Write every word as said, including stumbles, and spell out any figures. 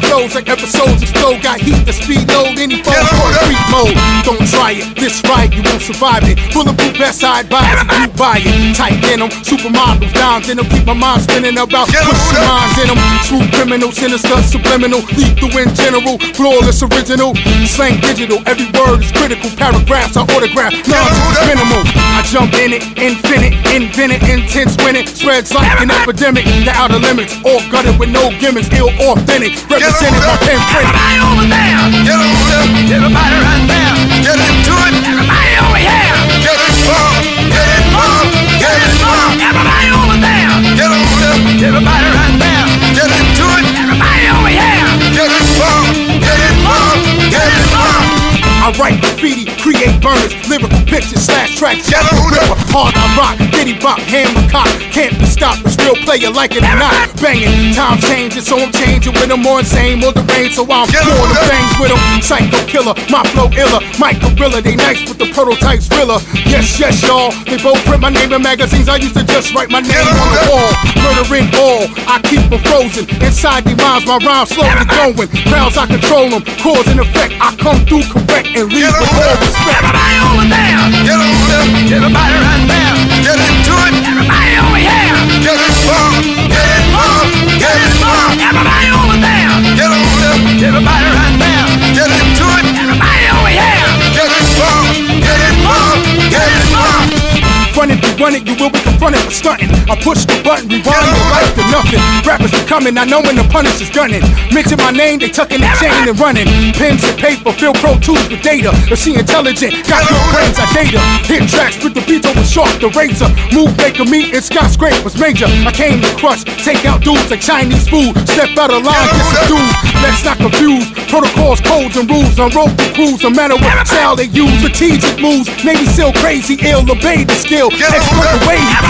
flows like episodes of flow. Got heat, the speed load, any foes on freak mode. Don't try it, this right, you won't survive it. Bulletproof vest, I advise if you buy it. Tight denim, supermodels, dimes in them. Keep my mind spinning about pushing minds in them. True criminal, sinister, subliminal, lethal in general, flawless original, slang digital. Every word is critical, paragraphs are autographed, nonsense is minimal. I jump in it, infinite, invent it, intense winning, spreads like an epidemic. The outer limits, all gutted with no gimmicks, ill authentic, represented by pen print. Everybody over there, Get on up, everybody right there, get into it, everybody over here, get involved, get involved, get involved, everybody over there, get on up, everybody right there, get into it, everybody over here, get involved, get involved, get involved. I write graffiti, create burners, lyrical pictures, slash tracks, Get shadow on it. ripper, hard I rock, diddy bop, hammer cock, can't be stopped, it's real player like it or not. Banging, times changing, so I'm changing with them more insane, more deranged, so I'm Get more on the it. bangs with them. Psycho killer, my flow iller, Mike Gorilla, they nice with the prototypes thriller. Yes, yes, y'all, they both print my name in magazines, I used to just write my name Get on on the it. wall. Murdering all, I keep them frozen, inside their minds, my rhymes slowly going. Crowds, I control them, cause and effect, I come through correct and leave Get with on all it. respect. everybody over there, Get on up, everybody right there, get into it, everybody over here, get involved, get involved, get involved, everybody over there, get on up, everybody right there, get into it, everybody over here, get involved, get involved, get involved. Run it, you run it, you will be confronted with stunting. I push the button, rewind your life to nothing. Rappers are coming, I know when the punish is gunning. Mention my name, they tucking the chain and running. Pens and paper, fill Pro Tools with data. If she intelligent, got good brains, I data. Hit tracks with the beats over sharp, the razor. Move maker me, and skyscrapers major. I came to crush, take out dudes like Chinese food. Step out of line, get some dudes. Let's not confuse protocols, codes, and rules. Unroll the crews, no matter what style they use. Strategic moves, Navy SEAL crazy, ill, obey the skill. Get on Expert up. the way he